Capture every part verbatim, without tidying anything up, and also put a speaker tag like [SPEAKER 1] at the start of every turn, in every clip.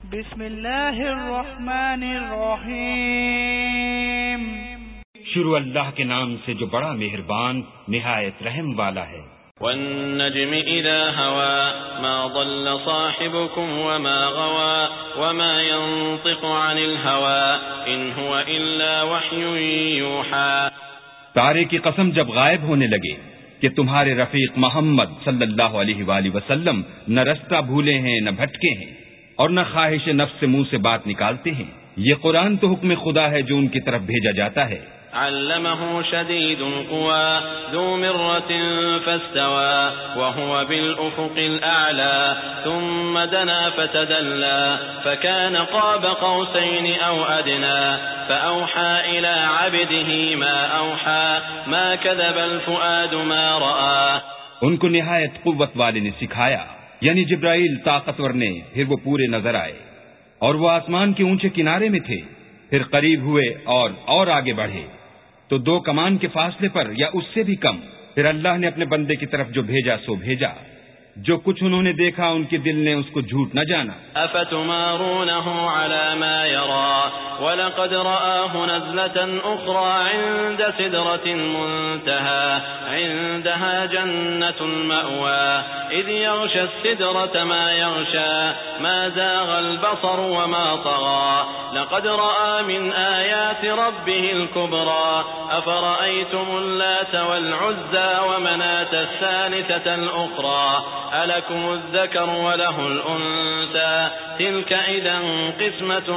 [SPEAKER 1] بسم اللہ الرحمن الرحیم۔
[SPEAKER 2] شروع اللہ کے نام سے جو بڑا مہربان نہایت رحم والا ہے۔
[SPEAKER 3] والنجم اذا هوى ما ضل صاحبكم وما غوى وما ينطق عن الهوى ان هو الا وحي يوحى۔
[SPEAKER 2] تارے کی قسم جب غائب ہونے لگے کہ تمہارے رفیق محمد صلی اللہ علیہ وآلہ وسلم نہ رستہ بھولے ہیں نہ بھٹکے ہیں اور نہ خواہش نفس سے منہ سے بات نکالتے ہیں، یہ قرآن تو حکم خدا ہے جو ان کی طرف بھیجا جاتا ہے۔
[SPEAKER 3] علمه شديد القوى ذو مرة فاستوى وهو بالأفق الأعلى ثم دنا فتدلى فكان قاب قوسين أو أدنى فأوحى إلى عبده ما أوحى ما كذب الفؤاد ما رأى۔
[SPEAKER 2] ان کو نہایت قوت والے نے سکھایا، یعنی جبرائیل طاقتور نے، پھر وہ پورے نظر آئے اور وہ آسمان کے اونچے کنارے میں تھے، پھر قریب ہوئے اور اور آگے بڑھے تو دو کمان کے فاصلے پر یا اس سے بھی کم، پھر اللہ نے اپنے بندے کی طرف جو بھیجا سو بھیجا، جو کچھ انہوں نے دیکھا ان کے دل نے اس کو جھوٹ نہ جانا۔
[SPEAKER 3] افتمارونه على ما يرى ولقد رآه نزلة اخرى عند سدرة منتهى عندها جنة المأوى اذ يغشى السدرة ما يغشى ما زاغ البصر وما طغى لقد رأى من آيات ربه الكبرى افرأيتم اللات والعزى ومناة الثالثة الأخرى ألكم الذكر وله الأنثى تلك إذا قسمة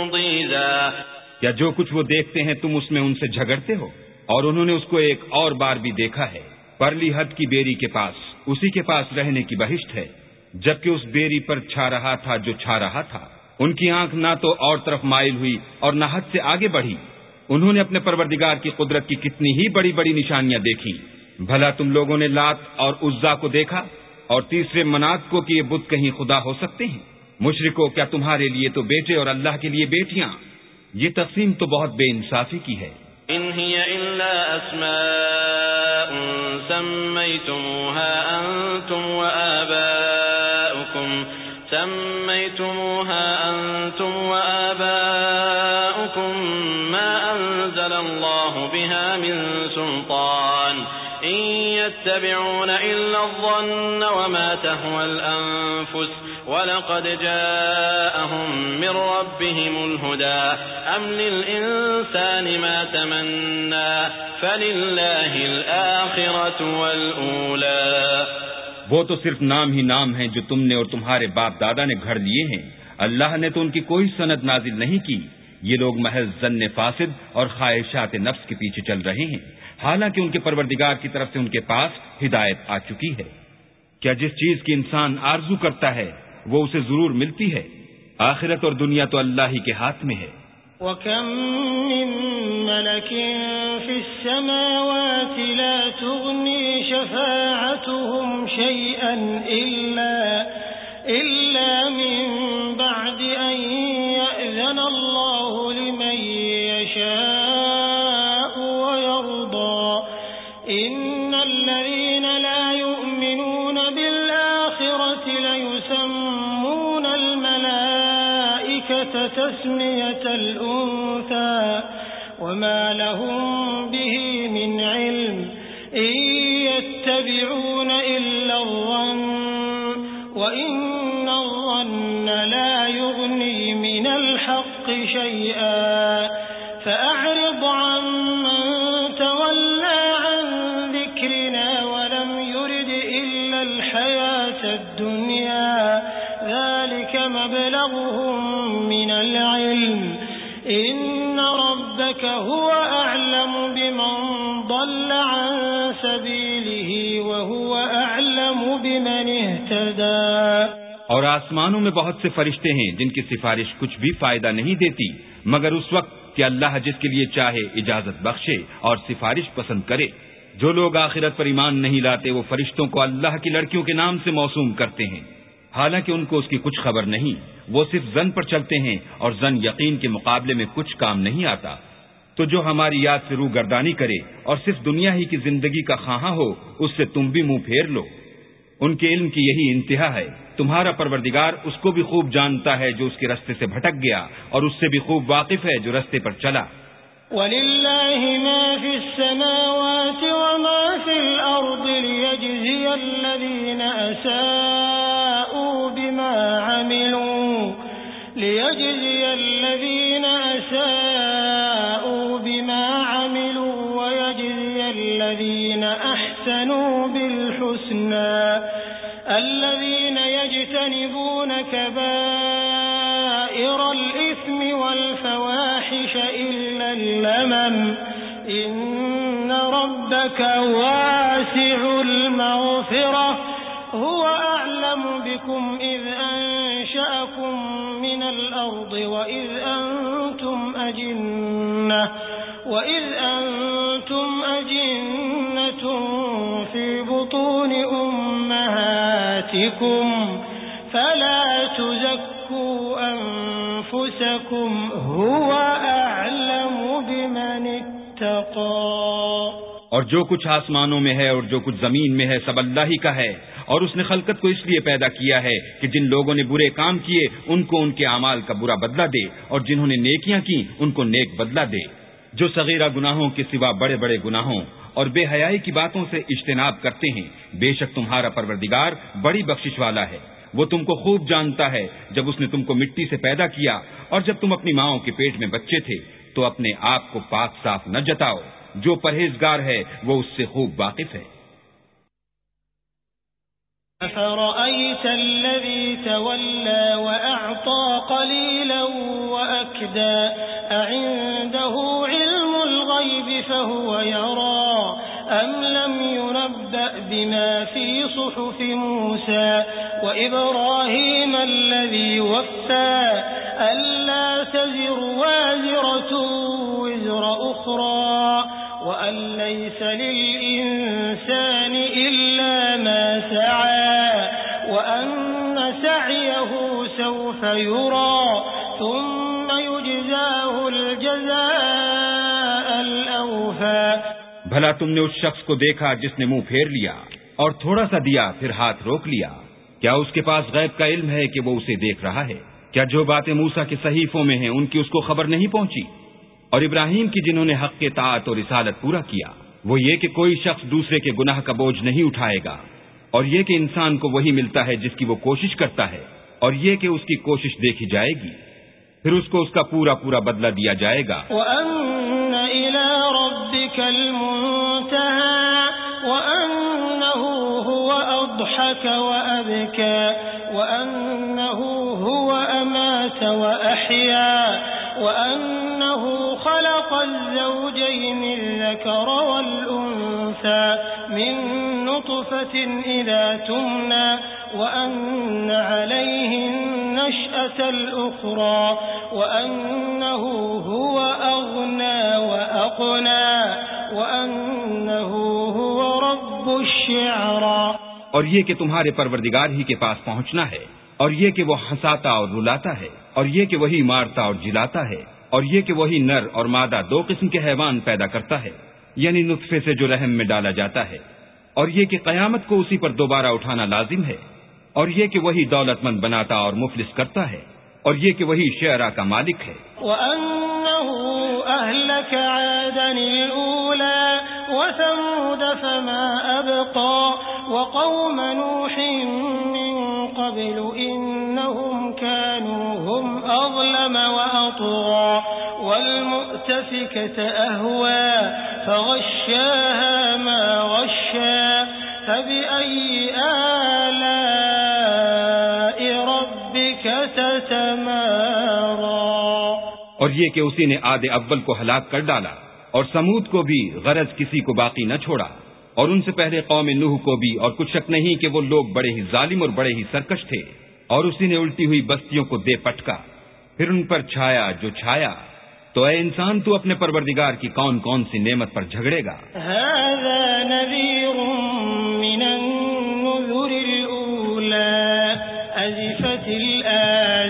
[SPEAKER 3] ضيزى۔
[SPEAKER 2] کیا جو کچھ وہ دیکھتے ہیں تم اس میں ان سے جھگڑتے ہو؟ اور انہوں نے اس کو ایک اور بار بھی دیکھا ہے، پرلی حد کی بیری کے پاس، اسی کے پاس رہنے کی بہشت ہے، جبکہ اس بیری پر چھا رہا تھا جو چھا رہا تھا۔ ان کی آنکھ نہ تو اور طرف مائل ہوئی اور نہ حد سے آگے بڑھی۔ انہوں نے اپنے پروردگار کی قدرت کی کتنی ہی بڑی بڑی نشانیاں دیکھی۔ بھلا تم لوگوں نے لات اور عزا کو دیکھا اور تیسرے منات کو کہ یہ بت کہیں خدا ہو سکتے ہیں؟ مشرکو، کیا تمہارے لیے تو بیٹے اور اللہ کے لیے بیٹیاں؟ یہ تقسیم تو بہت بے انصافی کی ہے۔
[SPEAKER 3] ان هي الا اسماء سميتموها انتم وآباؤكم سميتموها انتم وآباؤكم ما انزل الله بها من سلطان إن يتبعون إلا الظن وما تهوى الأنفس ولقد جاءهم من ربهم الهدى أم للإنسان ما تمنى فلله الآخرة والأولى۔
[SPEAKER 2] وہ تو صرف نام ہی نام ہیں جو تم نے اور تمہارے باپ دادا نے گھڑ لیے ہیں، اللہ نے تو ان کی کوئی سند نازل نہیں کی۔ یہ لوگ محض ظن فاسد اور خواہشات نفس کے پیچھے چل رہے ہیں، حالانکہ ان کے پروردگار کی طرف سے ان کے پاس ہدایت آ چکی ہے۔ کیا جس چیز کی انسان آرزو کرتا ہے وہ اسے ضرور ملتی ہے؟ آخرت اور دنیا تو اللہ ہی کے ہاتھ میں ہے۔
[SPEAKER 4] وَكَم مِّن مَّلَكٍ فِي السَّمَاوَاتِ لَا تُغْنِي شَفَاعَتُهُمْ شَيْئًا إِلَّا إِلَّا مِن بَعْدِ أَن يَأْذَنَ اللَّهُ لِمَن يَشَاءُ وَيَرْضَى إِنَّ الَّذِينَ لَا يُؤْمِنُونَ بِالْآخِرَةِ لَيُسَمُّونَ الْمَلَائِكَةَ تَسْمِيَةَ الْأُنثَى وَمَا لَهُم بِهِ مِنْ عِلْمٍ إِن يَتَّبِعُونَ إِلَّا الظَّنَّ وَإِنَّ الظَّنَّ لَا يُغْنِي مِنَ الْحَقِّ شَيْئًا فَأَعْرِضْ عَمَّن تَوَلَّى عَن ذِكْرِنَا وَلَمْ يُرِدْ إِلَّا الْحَيَاةَ الدُّنْيَا ذَلِكَ مَبْلَغُهُم مِّنَ الْعِلْمِ إِنَّ رَبَّكَ هُوَ أَعْلَمُ بِمَن ضَلَّ عَن سَبِيلِهِ وَهُوَ أَعْلَمُ بِمَنِ اهْتَدَى۔
[SPEAKER 2] اور آسمانوں میں بہت سے فرشتے ہیں جن کی سفارش کچھ بھی فائدہ نہیں دیتی مگر اس وقت کہ اللہ جس کے لیے چاہے اجازت بخشے اور سفارش پسند کرے۔ جو لوگ آخرت پر ایمان نہیں لاتے وہ فرشتوں کو اللہ کی لڑکیوں کے نام سے موسوم کرتے ہیں، حالانکہ ان کو اس کی کچھ خبر نہیں، وہ صرف ظن پر چلتے ہیں اور ظن یقین کے مقابلے میں کچھ کام نہیں آتا۔ تو جو ہماری یاد سے روح گردانی کرے اور صرف دنیا ہی کی زندگی کا خواہاں ہو اس سے تم بھی منہ پھیر لو۔ ان کے علم کی یہی انتہا ہے۔ تمہارا پروردگار اس کو بھی خوب جانتا ہے جو اس کے رستے سے بھٹک گیا، اور اس سے بھی خوب واقف ہے جو رستے پر چلا۔
[SPEAKER 4] وَلِلَّهِ مَا فِي السَّمَاوَاتِ وَمَا فِي الْأَرْضِ لِيَجْزِيَ الَّذِينَ أَسَاءُوا بِمَا عَمِلُوا لِيَجْزِيَ الَّذِينَ أَسَاءُوا بِمَا عَمِلُوا وَيَجْزِيَ الَّذِينَ أَحْسَنُوا بِالْحُسْنَى الَّذِينَ يَجْتَنِبُونَ كَبَائِرَ الْإِثْمِ وَالْفَوَاحِشَ إِلَّا اللَّمَمَ إِنَّ رَبَّكَ وَاسِعُ الْمَغْفِرَةِ هُوَ أَعْلَمُ بِكُمْ إِذْ أَنشَأَكُم مِّنَ الْأَرْضِ وَإِذْ أَنتُمْ أَجِنَّةٌ وَإِذْ أَنتُمْ أَجِنَّةٌ فِي بُطُونِ أُمَّهَاتِكُمْ فَلَا تُزَكُّوا أَنفُسَكُمْ هُوَ أَعْلَمُ بِمَنِ اتَّقَى۔
[SPEAKER 2] اور جو کچھ آسمانوں میں ہے اور جو کچھ زمین میں ہے سب اللہ ہی کا ہے، اور اس نے خلقت کو اس لیے پیدا کیا ہے کہ جن لوگوں نے برے کام کیے ان کو ان کے اعمال کا برا بدلہ دے، اور جنہوں نے نیکیاں کی ان کو نیک بدلہ دے۔ جو صغیرہ گناہوں کے سوا بڑے بڑے گناہوں اور بے حیائی کی باتوں سے اجتناب کرتے ہیں، بے شک تمہارا پروردگار بڑی بخشش والا ہے۔ وہ تم کو خوب جانتا ہے جب اس نے تم کو مٹی سے پیدا کیا، اور جب تم اپنی ماؤں کے پیٹ میں بچے تھے تو اپنے آپ کو پاک صاف نہ جتاؤ۔ جو پرہیزگار ہے وہ اس سے خوب واقف ہے۔
[SPEAKER 4] أَفَرَأَيْتَ الَّذِي تَوَلَّى وَأَعْطَى قَلِيلًا وَأَكْدَى أَعِندَهُ عِلْمُ الْغَيْبِ فَهُوَ يَرَى أَمْ لَمْ يُنَبَّأْ بِمَا فِي صُحُفِ مُوسَى وَإِبْرَاهِيمَ الَّذِي وَفَّى أَلَّا تَزِرُ وَازِرَةٌ وِزْرَ أُخْرَى وَأَن لَّيْسَ لِلْإِنسَانِ إِلَّا مَا سَعَى وَأَنَّ سَعْيَهُ سَوْفَ يُرَى ثُمَّ يُجْزَاهُ الْجَزَاءَ الْأَوْفَى۔
[SPEAKER 2] بھلا تم نے اس شخص کو دیکھا جس نے منہ پھیر لیا اور تھوڑا سا دیا پھر ہاتھ روک لیا؟ کیا اس کے پاس غیب کا علم ہے کہ وہ اسے دیکھ رہا ہے؟ کیا جو باتیں موسیٰ کے صحیفوں میں ہیں ان کی اس کو خبر نہیں پہنچی؟ اور ابراہیم کی جنہوں نے حق کے طاعت اور رسالت پورا کیا، وہ یہ کہ کوئی شخص دوسرے کے گناہ کا بوجھ نہیں اٹھائے گا، اور یہ کہ انسان کو وہی ملتا ہے جس کی وہ کوشش کرتا ہے، اور یہ کہ اس کی کوشش دیکھی جائے گی، پھر اس کو اس کا پورا پورا بدلہ دیا جائے گا۔
[SPEAKER 4] وَأَنَّ إِلَىٰ رَبِّكَ الْمُنتَهَىٰ وَأَنَّهُ هُوَ أَضْحَكَ وَأَبْكَىٰ وَأَنَّهُ هُوَ أَمَاتَ وَأَحْيَا وَأَنَّهُ خَلَقَ الزَّوْجَيْنِ الذَّكَرَ وَالْأُنثَىٰ مِن نُّطْفَةٍ إِذَا تُمْنَىٰ وَأَنَّ عَلَيْهِ النَّشْأَةَ الْأُخْرَىٰ وَأَنَّهُ هُوَ أَغْنَىٰ وَأَقْنَىٰ وَأَنَّهُ هُوَ رَبُّ الشِّعْرَىٰ۔
[SPEAKER 2] اور یہ کہ تمہارے پروردگار ہی کے پاس پہنچنا ہے، اور یہ کہ وہ ہنساتا اور رلاتا ہے، اور یہ کہ وہی مارتا اور جلاتا ہے، اور یہ کہ وہی نر اور مادہ دو قسم کے حیوان پیدا کرتا ہے، یعنی نطفے سے جو رحم میں ڈالا جاتا ہے، اور یہ کہ قیامت کو اسی پر دوبارہ اٹھانا لازم ہے، اور یہ کہ وہی دولت مند بناتا اور مفلس کرتا ہے، اور یہ کہ وہی شعراء کا مالک ہے۔
[SPEAKER 4] وَأَنَّهُ أَهْلَكَ عَادًا الْأُولَىٰ وَثَمُودَ فَمَا أَبْقَىٰ وَقَوْمَ نُوحٍ مِّن قَبْلُ إِنَّهُمْ كَانُوا هُمْ أَظْلَمَ وَأَطْغَىٰ وَالْمُؤْتَفِكَةَ أَهْوَىٰ فَغَشَّاهَا مَا غَشَّىٰ فَبِأَيِّ آلَاءِ رَبِّكَ تَتَمَارَىٰ۔
[SPEAKER 2] اور یہ کہ اسی نے عاد اول کو ہلاک کر ڈالا، اور سمود کو بھی غرض کسی کو باقی نہ چھوڑا، اور ان سے پہلے قوم نوح کو بھی، اور کچھ شک نہیں کہ وہ لوگ بڑے ہی ظالم اور بڑے ہی سرکش تھے، اور اسی نے الٹی ہوئی بستیوں کو دے پٹکا، پھر ان پر چھایا جو چھایا۔ تو اے انسان، تو اپنے پروردگار کی کون کون سی نعمت پر جھگڑے گا؟
[SPEAKER 4] هذا نذير من النذر الأولى أزفت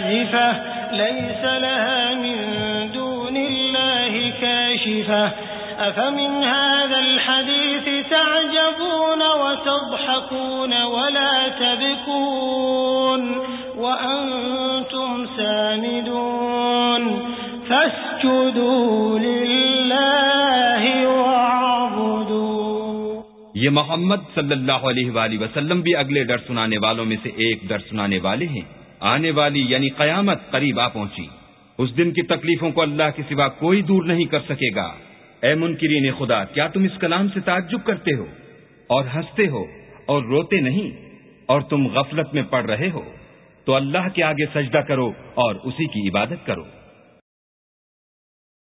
[SPEAKER 4] الآزفة ليس لها من دون الله كاشفة أفمن هذا الحديث تعجبون وتضحكون ولا تبكون وأنتم سامدون فاسجدوا لله واعبدوا.
[SPEAKER 2] یہ محمد صلی اللہ علیہ وآلہ وسلم بھی اگلے ڈر سنانے والوں میں سے ایک ڈر سنانے والے ہیں. آنے والی یعنی قیامت قریب آ پہنچی. اس دن کی تکلیفوں کو اللہ کے سوا کوئی دور نہیں کر سکے گا. اے منکرین خدا، کیا تم اس کلام سے تعجب کرتے ہو اور ہنستے ہو اور روتے نہیں، اور تم غفلت میں پڑ رہے ہو؟ تو اللہ کے آگے سجدہ کرو اور اسی کی عبادت کرو.